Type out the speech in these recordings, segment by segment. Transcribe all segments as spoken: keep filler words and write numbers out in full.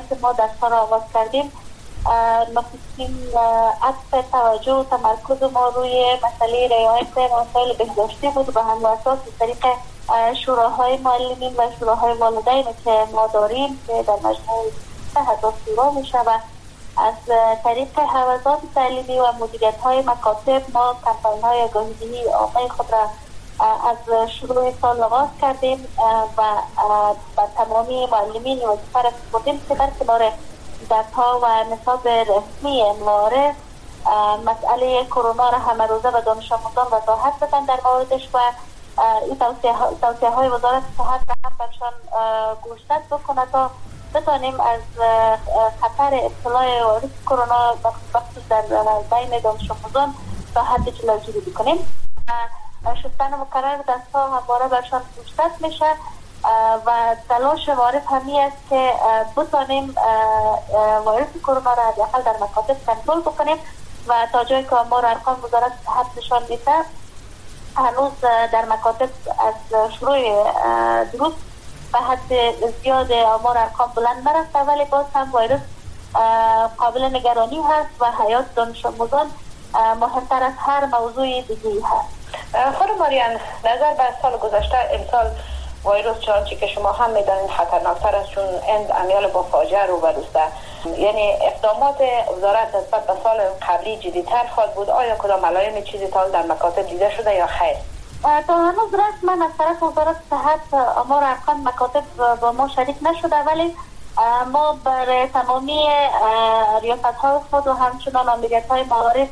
که ما درس ها را آغاز کردیم نخستین عطف توجه و تمرکز ما روی مسئله رعایت مسائل بهداشتی بود. به همین اساس از طریق شوراهای معلمین و شوراهای والدین که ما داریم که در مجموع سه هزار شورا می شود، از طریق حوزات تعلیمی و مدیریت های مکاتب ما کمپین های آگاهی‌دهی عامه خود را از شروع سال آغاز کردیم و با تمامی معلمین وظیفه را سپردیم که در کنار درس‌ها و نصاب رسمی امواره مسئله کرونا را همه روزه و دانش آموزان وضاحت بدن در موردش و این توصیه های وزارت صحت را هم برشان گوشزد بکنه تا بتانیم از خطر ابتلا ویروس کرونا بخصوص در بین دانش آموزان تا حد جلوگیری بکنیم. شستن مکرر دست‌ها همواره برشان گوشزد میشه و تلاش معارف همی است که بتانیم ویروس کرونا را حداقل در مکاتب کنترل بکنیم و تا جایی که آمار ارقام وزارت صحت نشان میده هنوز در مکاتب از شروع دروس به حد زیاد آمار ارقام بلند نرفته، ولی باز هم ویروس قابل نگرانی هست و حیات دانش آموزان مهمتر از هر موضوع دیگری هست. خانم ماریان، نظر به سال گذشته امسال ویروس چنانچه که شما هم میدانید خطرناکتر است چون اند امیال با فاجعه روبروسته، یعنی اقدامات وزارت نسبت به سال قبلی جدی‌تر خواهد بود. آیا کدام علائم چیزی تا در مکاتب دیده شده یا خیر؟ تا هنوز رسما از طرف وزارت صحت آمار ارقام مکاتب با ما شریک نشده، ولی ما برای تمامی ریاست های خود و همچنان آمریت های معارف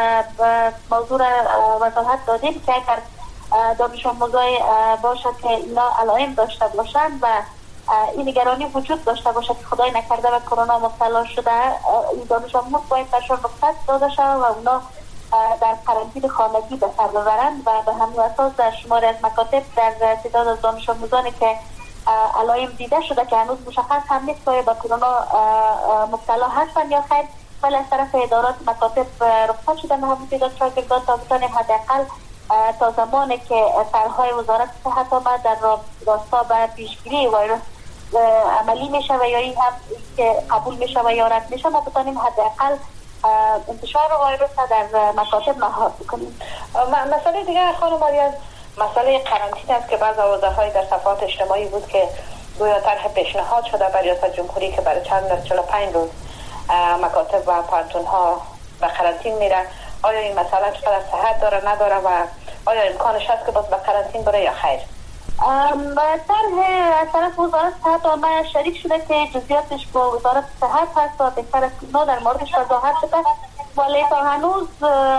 موضوع وضاحت دادیم که اگر دانش آموزای باشد که اینا علائم داشته باشند و این نگرانی وجود داشته باشد که خدای نکرده و کرونا مبتلا شده، این دانش آموز باید برشان رخصت داده شود و اونا در قرنطینه خانگی به سر ببرند و به همین اساس در شماری از مکاتب در تعداد از دانش آموزانی که علائم دیده شده که هنوز مشخص هم نیست که با کرونا مبتلا هستند یا خیر، ولی از طرف ادارات مکاتب رخصت شده و همون تعداد شاگردان تا بتانیم حداقل تا زمانی که طرح‌های وزارت صحت آمد در راستا به پیشگیری ویروس عملی میشه و یا این هم که قبول میشه و یا رد میشه ما بتانیم حداقل انتشار ویروس در مکاتب مهار بکنیم. مسئله دیگه خانم ماریان مسئله قرنطینه است که بعضی وزارت‌های در صفحات اجتماعی بود که گویا طرح پیشنهاد شده برای ریاست جمهوری که برای چند از چهل و پنج روز مکاتب و پانتون‌ها به قرنطینه میرن. آیا این مسئله چقدر صحت داره نداره و آیا امکانش هست که باز به قرنطینه بره یا خیر؟ طرح از طرف وزارت صحت آمد شریک شده که جزئیاتش با وزارت صحت هست و بهتر است که در موردش وضاحت بده، ولی تا هنوز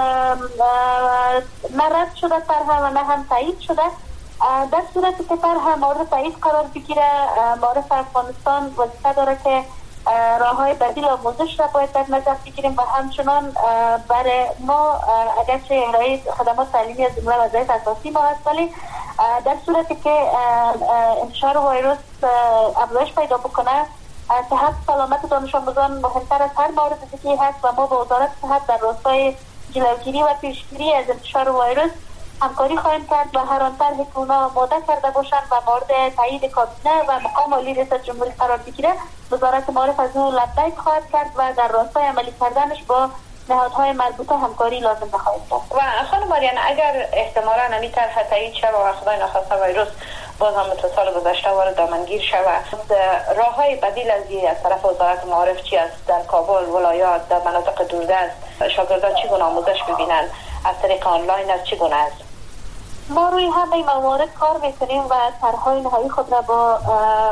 نه رد شده طرح و نه هم تایید شده. در صورتی که طرح مورد تایید قرار بگیره معارف افغانستان وظیفه داره که راه‌های بدیل آموزش را باید در نظر بگیریم و همچنان برای ما اگرچه ارائه خدمات تعلیمی از جمله وظایف اساسی ما هست، ولی در صورتی که انتشار ویروس افزایش پیدا بکنه صحت سلامت دانش آموزان مهمتر از هر مورد دیگه هست و ما با وزارت صحت در راستای جلوگیری و پیشگیری از انتشار ویروس همکاری خواهیم کرد و هر آن طرحی که اونا آماده کرده باشند و مورد تایید کابینه و مقام عالی ریاست جمهوری قرار بگیره وزارت معارف از اون لبیک خواهد کرد و در راستای عملی کردنش با نهادهای مربوطه همکاری لازم خواهد کرد. و خانم ماریان اگر احتمالاً نمی طرح تایید شود و خدای نخواسته ویروس باز هم مثل سال گذشته وارد دامنگیر شود، راه‌های بدیل از این از طرف وزارت معارف چی است؟ در کابل، ولایات، در مناطق دوردست شاگردان چگونه آموزش ببینند؟ از طریق آنلاین از چگونه است؟ ما روی همه موارد کار میکنیم و طرح‌های نهایی خود را با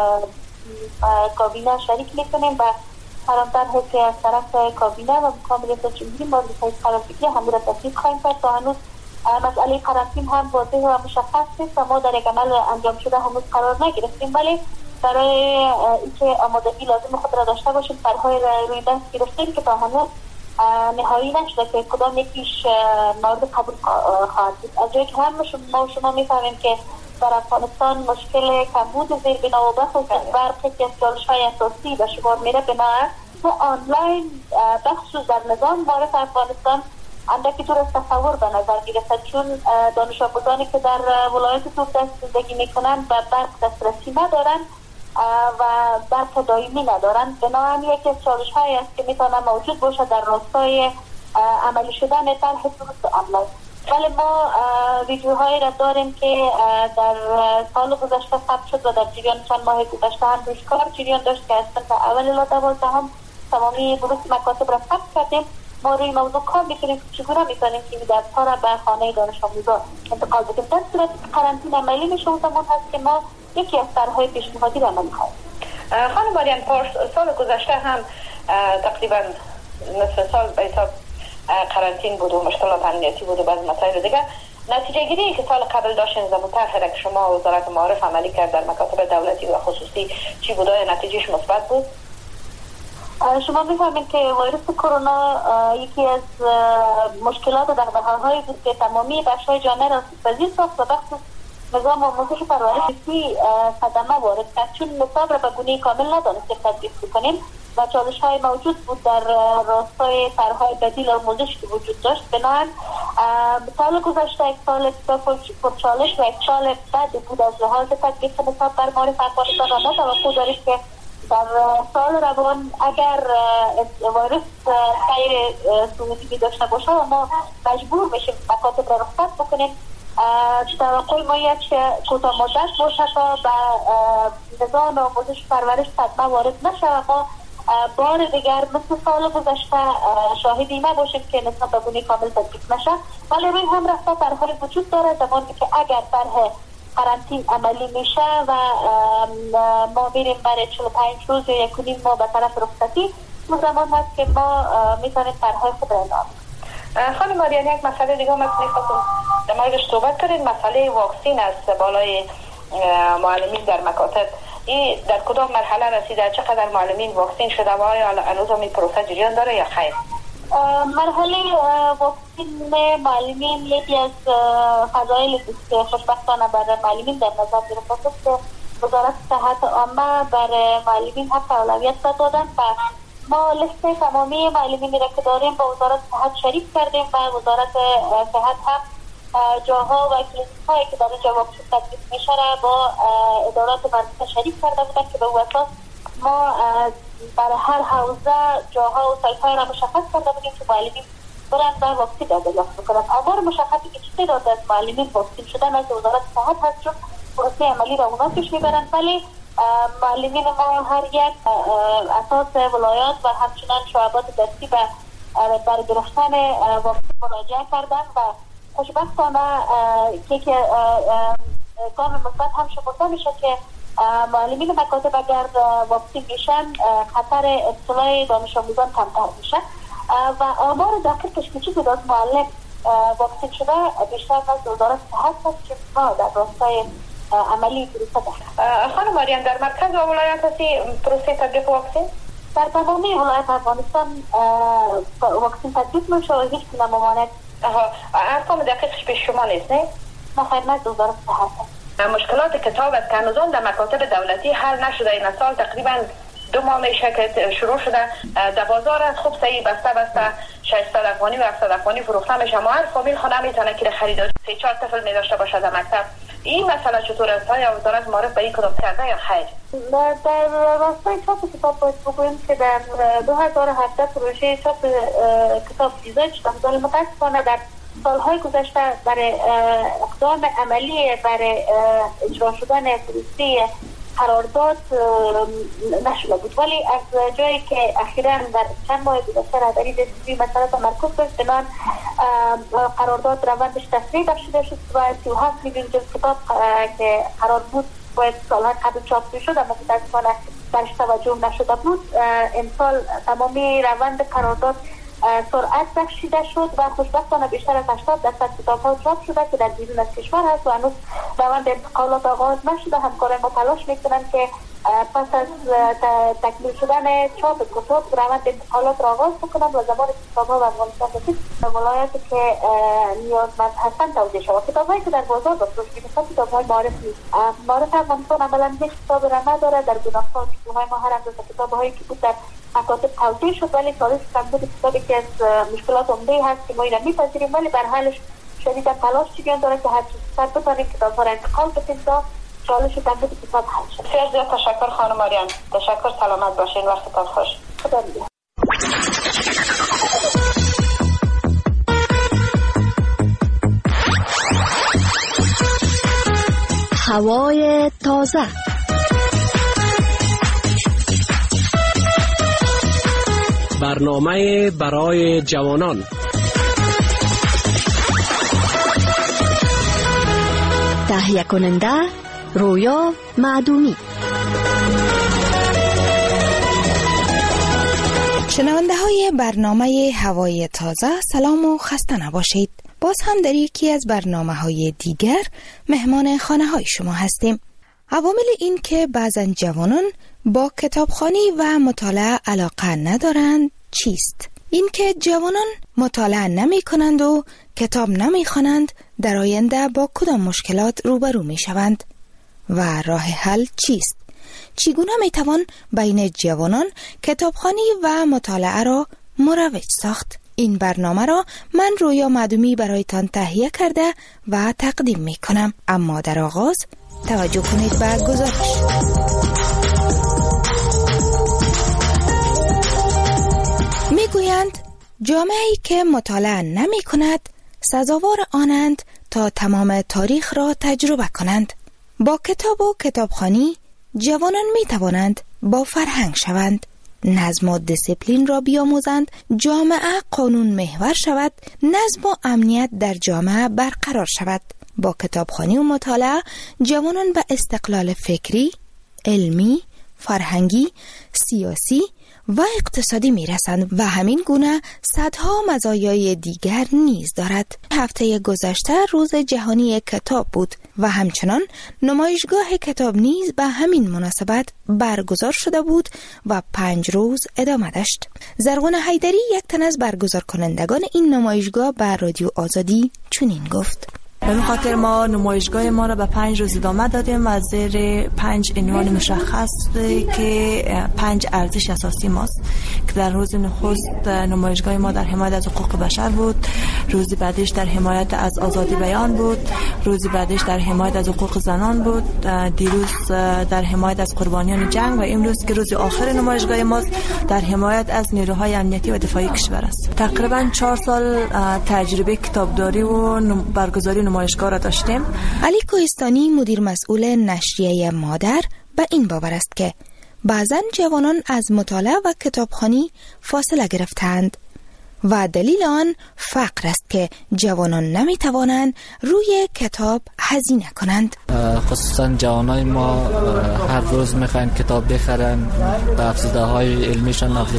کابینه شریک میکنیم و هر آن طرحی که از طرف کابینه و مقام ریاست جمهوری مورد تایید قرار بگیره همین را تصویب خواهیم کرد. تا هنوز مسئله قرنطینه هم واضح و مشخص نیست و ما در یک عمل انجام شده هنوز قرار نگرفتیم، ولی برای اینکه آمادگی لازم خود را داشته باشیم طرح‌های روی دست گرفتیم که تا هنوز نهایی نشده که کدام یکیش مورد قبول خواهد بود. از جایی که هم ما شما میفهمیم که در افغانستان مشکل کمبود زیربنا و بخصوص برخی که از چالش‌های اساسی به شمار میره بنا و آنلاین بخصوص در نظام معارف افغانستان اندکی دور از تصور به نظر میرسد، چون دانش آموزانی که در ولایت دوردست زندگی میکنن و برق دسترسی ندارن و درک دائمی ندارند. بنابراین یکی از چالش هایی است که میتونه موجود باشه در راستای عملی شدن طرح درست عمل. ولی ما ویدیوهایی را داریم که در سال گذشته ثبت شد و در جریان چند ماه گذشته هم روش کار جریان داشت که از صنف اول الی دوازدهم تمامی بروز مکاتب را ثبت کردیم. ما روی موضوع کار میکنیم که چگونه میتونیم که درس‌ها را به خانه دانش آموزان انتقال بدیم. در صورت قرنطینه عملی میشه اون زمان هست که ما یکی از طرح‌های پیشنهادی را عملی خواهیم. خانم ماریان پارس، سال گذشته هم تقریبا نصف سال به حساب قرنطین بود و مشکلات امنیتی بود و بعض مسائل دیگه. نتیجه گیری که سال قبل داشتین زمین طرح که شما وزارت معارف عملی کرد در مکاتب دولتی و خصوصی چی بود؟ آیا نتیجهش مثبت بود؟ شما می‌فهمید که ویروس کرونا یکی از مشکلات و دغدغه‌هایی بود که تمامی بخش‌های جامعه را آسیب‌پذیر ساخت و بخش نظام آموزش و پرورشی صدمه وارد کرد، چون نصاب را به گونه کامل ندانستیم تطبیق بکنیم و چالش‌های موجود بود در راستای طرح‌های بدیل آموزش که وجود داشت. بنابراین سال گذشته یک سال پرچالش و یک سال بعد بود از لحاظ تطبیق نصاب بر معارف افغانستان و ما توقع داریم که در سال روان اگر ویروس غیر صعودی داشته باشه و ما مجبور بشیم مکاتب را رخصت بکنیم، توقع ما یک کوتاه مدت باشه تا به نظام آموزش و پرورش صدمه وارد نشه و ما بار دیگر مثل سال گذشته شاهدی نباشیم که نصاب به گونه کامل تطبیق نشه. ولی روی هم رفته طرح‌های وجود داره زمانی که اگر طرح قرنطین عملی میشه و ما میریم برای چهل و پنج روز یا یک و نیم ماه به طرف رخصتی، اون زمان هست که ما میتونیم طرح‌های خود را اعلام کنیم. خانم ماریان، یک مسئله دیگه هم میخواستم در موردش صحبت کنید. مسئله واکسین است بالای معلمین در مکاتب. این در کدام مرحله رسیده؟ چقدر معلمین واکسین شده و آیا هنوز هم این پروسه جریان داره یا خیر؟ مرحله واکسین معلمین یکی از فضایلی است که خوشبختانه برای معلمین در نظر گرفته است که وزارت صحت عامه برای معلمین حق اولویت دادن و ما لیست تمامی معلمین را که داریم با وزارت صحت شریک کردیم و وزارت صحت هم جاها و کلینیک‌هایی که در اینجا واکسین تطبیق میشه را با ادارات مربوطه شریک کرده بودن که به او اساس ما برای هر حوزه جاها و سایت‌های را مشخص کرده بودیم که معلمین برن و واکسین را دریافت بکنند. آمار مشخصی که چه تعداد از معلمین واکسین شدن از وزارت صحت هست، چون پروسه عملی را اونا پیش میبرند، ولی معلمین ما هر یک اساس ولایات و همچنان شعبات دستی به برای گرفتن واکسین مراجعه کردن و خوشبختانه که که گام مثبت هم شمرده میشه که معلمین مکاتب اگر واکسین میشن خطر ابتلای دانش آموزان کمتر میشه و آمار دقیقش که چی تعداد معلم واکسین شده بیشتر از وزارت صحت هست که ما در راستای عملی پروسه داریم. خانم ماریان، در مرکز و ولایت هستی پروسه تطبیق واکسین؟ در تمامی ولایت افغانستان واکسین تطبیق میشه و هیچ گونه ممانعت. ارقام دقیقش به شما نیست نه؟ ما خدمت وزارت صحت هست. مشکلات کتاب است که هنوز در مکاتب دولتی حل نشده. این سال تقریبا دو ماه میشه که شروع شده. در بازار از خوب صحیح بسته بسته ششصد افغانی و هفتصد افغانی فروخته میشه. ما هر فامیل خود نمیتونه که خریداری سه چهار طفل می‌داشته باشه در مکتب. این مسئله چطور است؟ آیا وزارت معارف به این کدام کرده یا خیر؟ در راستای چاپ کتاب باید بگوییم که در دو هزار و هفده پروژه چاپ کتاب دیزاین شده، ولی متاسفانه در سالهای گذشته برای اقدام عملی برای اجرا شدن پروسه قرارداد نشده بود، ولی از جایی که اخیراً در چند ماه گذشته رهبری دستوری مسئله تمرکز داشت، بنان قرارداد روندش تسریع بخشیده شد و سی و هفت میلیون جلد کتاب که قرار بود باید سالهای قبل چاپ میشد اما متاسفانه برش توجه نشده بود. امسال تمامی روند قرارداد سرعت بخشیده شد و خوشبختانه بیشتر از هشتاد درصد کتاب‌ها چاپ شده که در بیرون از کشور هست و هنوز روند انتقالات آغاز نشده. همکاران ما تلاش میکنند که پس از تکمیل شدن چاپ کتاب روند انتقالات را آغاز بکنند و زمان کتاب‌ها و افغانستان رسید ولایاتی که نیازمند هستند توزیع شود. کتاب‌هایی که در بازار بفروش می‌شوند کتاب‌های معارف نیست. معارف افغانستان عملاً هیچ کتاب را نداره. در گونه‌ها کتاب‌های ما هر اندازه کتاب‌هایی که بود در مکاتب توزیع شد، ولی تاریخ کمبود کتابی که از مشکلات عمده هست که ما این میپذیریم، ولی بر حالش شدیدا تلاش جریان داره که هر چیز سر بتانیم کتاب‌ها را انتقال بدیم تا چالش تنظیم کتاب حل شد. بسیار زیاد تشکر خانم آریان. تشکر، سلامت باشین، وقتتان خوش. خدا نگهدار. هوای تازه. برنامه برای جوانان. تهیه کننده رویا معدومی. شنونده های برنامه هوای تازه، سلام و خسته نباشید. باز هم در یکی از برنامه های دیگر مهمان خانه های شما هستیم. عوامل این که بعضا جوانان با کتابخوانی و مطالعه علاقه ندارند چیست؟ این که جوانان مطالعه نمی کنند و کتاب نمی خوانند در آینده با کدام مشکلات روبرو می شوند و راه حل چیست؟ چگونه می توان بین جوانان کتابخوانی و مطالعه را مروج ساخت؟ این برنامه را من رویا معدومی برایتان تهیه کرده و تقدیم می کنم. اما در آغاز توجه کنید به گزارش. می گویند جامعه‌ای که مطالعه نمی کند سزاوار آنند تا تمام تاریخ را تجربه کنند. با کتاب و کتابخوانی جوانان می توانند با فرهنگ شوند، نظم و دیسیپلین را بیاموزند، جامعه قانون محور شود، نظم و امنیت در جامعه برقرار شود. با کتابخوانی و مطالعه جوانان به استقلال فکری، علمی، فرهنگی، سیاسی و اقتصادی می رسند و همین گونه صدها مزایای دیگر نیز دارد. هفته گذشته روز جهانی کتاب بود و همچنان نمایشگاه کتاب نیز به همین مناسبت برگزار شده بود و پنج روز ادامه داشت. زرغون حیدری، یک تن از برگزار کنندگان این نمایشگاه، به رادیو آزادی چنین گفت: به این خاطر ما نمایشگاه ما را به پنج روز ادامه دادیم و زیر پنج عنوان مشخص که پنج ارزش اساسی ماست که در روز نخست نمایشگاه ما در حمایت از حقوق بشر بود، روز بعدش در حمایت از آزادی بیان بود، روز بعدش در حمایت از حقوق زنان بود، دیروز در حمایت از قربانیان جنگ و امروز که روز آخر نمایشگاه ماست در حمایت از نیروهای امنیتی و دفاعی کشور است. تقریبا چهار سال تجربه کتابداری و برگزاری نمایشگاه را داشتیم. علی کوهستانی، مدیر مسئول نشریه مادر، به این باور است که بعضن جوانان از مطالعه و کتابخوانی فاصله گرفتند و دلیل آن فقر است که جوانان نمی توانند روی کتاب هزینه کنند. خصوصا جوانای ما هر روز میخواین کتاب بخرن، به افزوده های علمیشان،